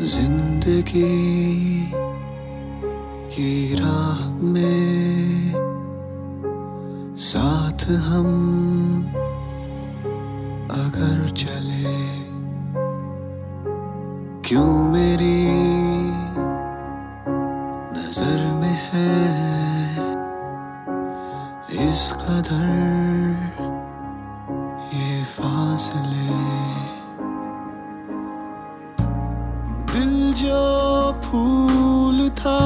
जिंदगी की राह में साथ हम अगर चले, क्यों मेरी नजर में है इस कदर ये फासले। दिल जो फूल था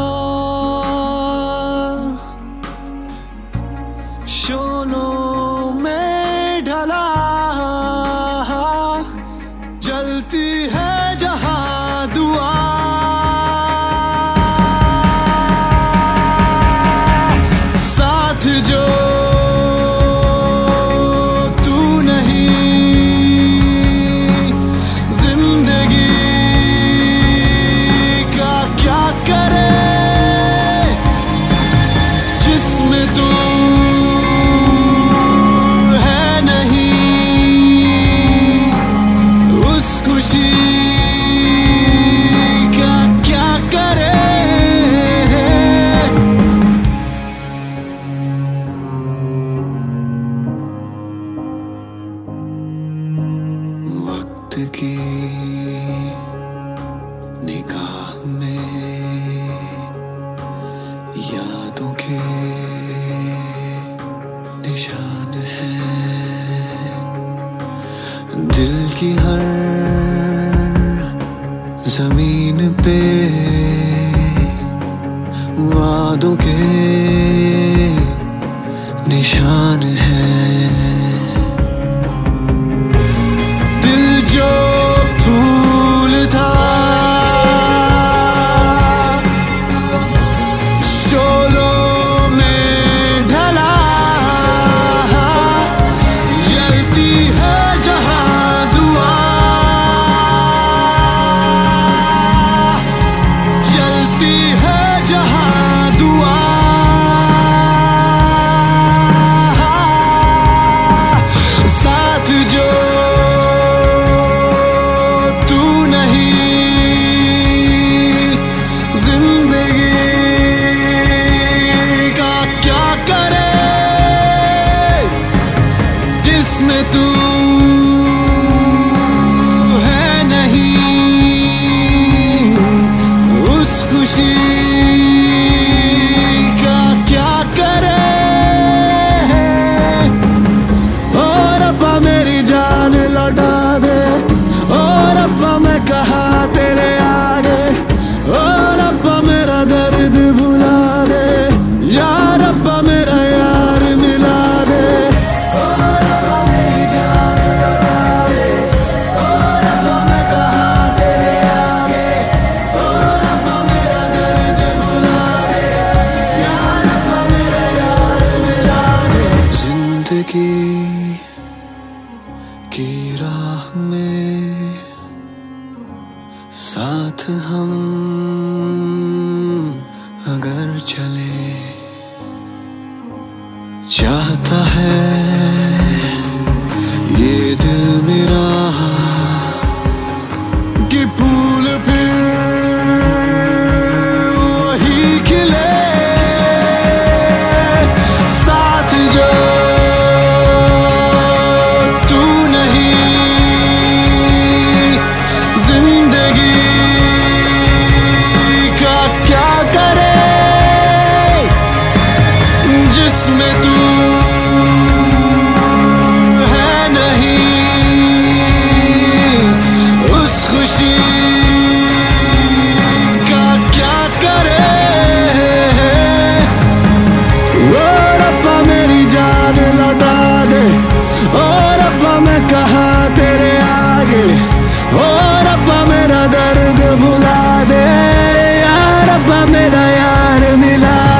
शोलों में ढला, जलती है जहां दुआ। साथ जो तू नहीं, जिंदगी का क्या करे जिसमें तू खुशी का क्या करे। वक्त की निगाह में यादों के निशान हैं, दिल की हर जमीन पे वादों के निशान हैं। दिल जो फूल था शोलों में ढला, जलती है जहां दुआ। जलती है जहां दुआ। साथ जो तू नहीं, जिंदगी का क्या करे जिसमें तू है नहीं। उस खुशी का क्या करे। और रब्बा मेरी जान लौटा दे, और रब्बा मैं कहा तेरे आगे, और रब्बा मेरा दर्द भुला दे, या रब्बा मेरा यार मिला दे। और रब्बा मेरी जान लौटा दे, और रब्बा मैं कहा तेरे आगे, और रब्बा मेरा दर्द भुला दे, या रब्बा मेरा यार मिला दे। जिंदगी की राह में साथ हम अगर चले, चाहता है ये दिल मेरा कि फूल फिर वही खिले। साथ जो तू नहीं, जिंदगी का क्या करे जिसमें तू है नहीं। उस खुशी का क्या करे। ओ रब्बा मेरी जान लौटा दे, ओ रब्बा मैं कहा तेरे आगे, ओ रब्बा मेरा दर्द भुला दे, या रब्बा मेरा यार मिला